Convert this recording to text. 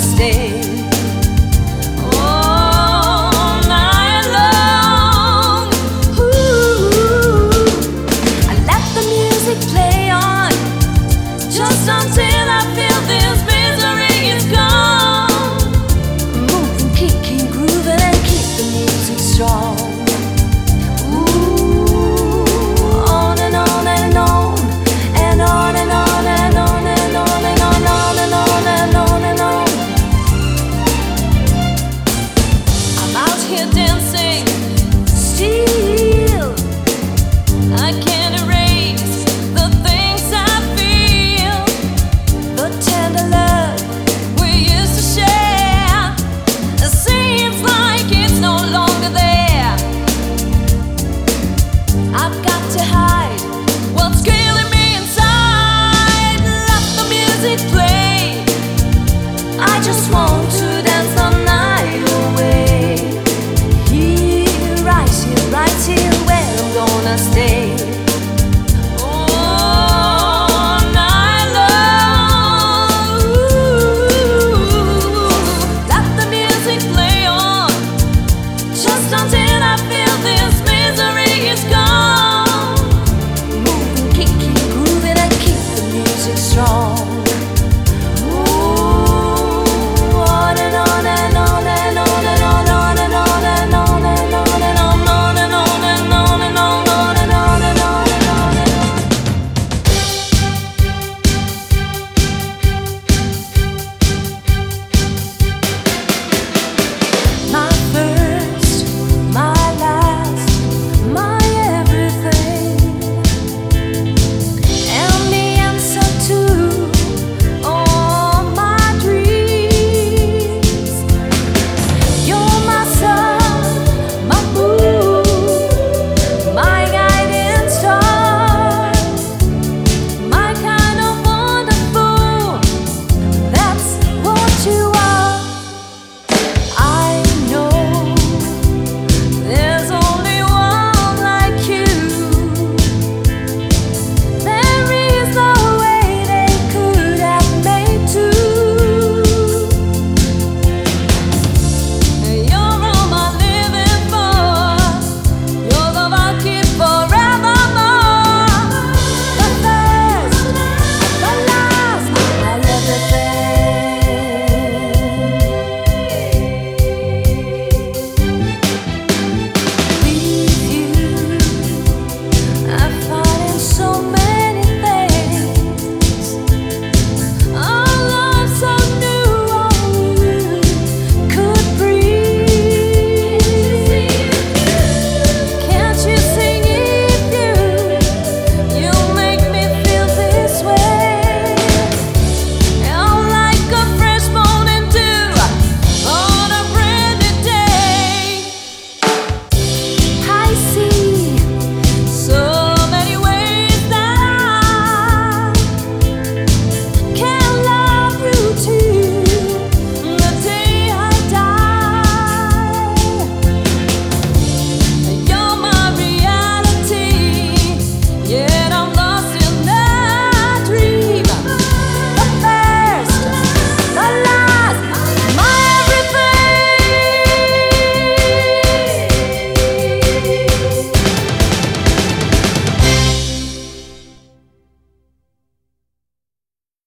stay all night long. Ooh, I let the music play on just until I feel this misery is gone. Move and kick and groove and keep the music strong. Dancing still, I can't erase the things I feel, the tender love we used to share. It seems like it's no longer there. I've got to hide what's killing me inside. Let the music play, I just want to